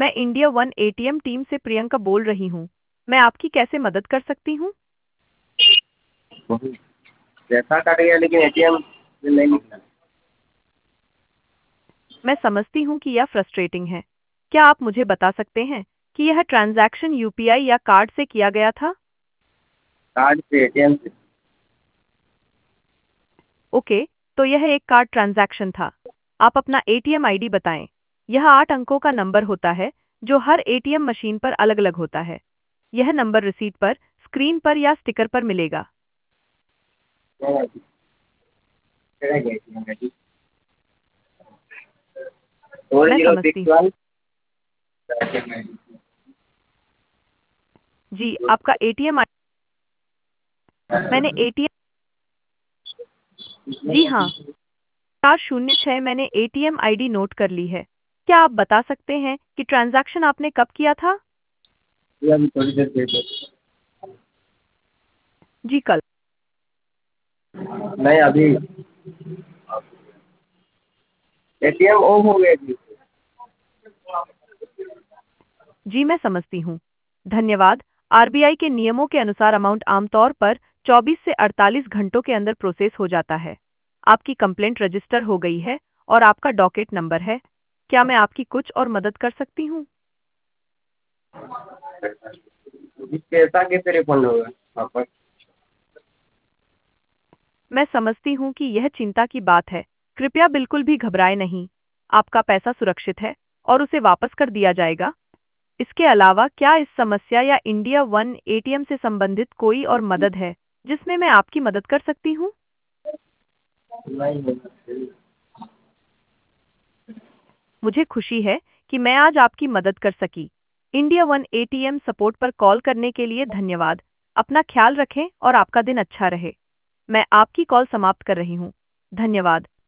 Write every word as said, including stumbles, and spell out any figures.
मैं India one ATM team से प्रियंका बोल रही हूँ। मैं आपकी कैसे मदद कर सकती हूँ? पैसा कट गया लेकिन एटीएम से नहीं निकला। मैं समझती हूँ कि यह फ्रस्ट्रेटिंग है। क्या आप मुझे बता सकते हैं कि यह ट्रांजैक्शन यूपीआई या कार्ड से किया गया था? कार्ड से, एटीएम से। ओके, तो यह एक कार्ड ट्रांजैक्शन था। आप अपना एटीएम आईडी बताएं। यह आठ अंकों का नंबर होता है जो हर एटीएम मशीन पर अलग-अलग होता है। यह नंबर रिसीट पर, स्क्रीन पर या स्टिकर पर मिलेगा। चला गया एटीएम का जी। फोर मैं जीरो समझती सिक्स हूँ। वन जी, आपका एटीएम आई मैंने एटीएम जी हाँ, चार शून्य छह मैंने एटीएम आईडी नोट कर ली है। क्या आप बता सकते हैं कि ट्रांजैक्शन आपने कब किया था? अभी थोड़ी देर पहले। जी, कल। नहीं, अभी एटीएम ऑफ हो गया जी। जी, मैं समझती हूँ। धन्यवाद। आरबीआई के नियमों के अनुसार अमाउंट आमतौर पर चौबीस से अड़तालीस घंटों के अंदर प्रोसेस हो जाता है। आपकी कंप्लेंट रजिस्टर हो गई है और आपका डॉकेट नंबर है। क्या मैं आपकी कुछ और मदद कर सकती हूँ? जी, पैसा कैसे रिफंड होगा वापस? मैं समझती हूँ कि यह चिंता की बात है। कृपया बिल्कुल भी घबराएं नहीं। आपका पैसा सुरक्षित है और उसे वापस कर दिया जाएगा। इसके अलावा क्या इस समस्या या इंडिया वन एटीएम से संबंधित कोई और मदद है जिसमें मैं आपकी मदद कर सकती हूँ? नहीं। मुझे खुशी है कि मैं आज आपकी मदद कर सकी। इंडिया वन एटीएम सपोर्ट पर कॉल करने के लिए धन्यवाद। अपना ख्याल रखें और आपका दिन अच्छा रहे। मैं आपकी कॉल समाप्त कर रही हूँ। धन्यवाद।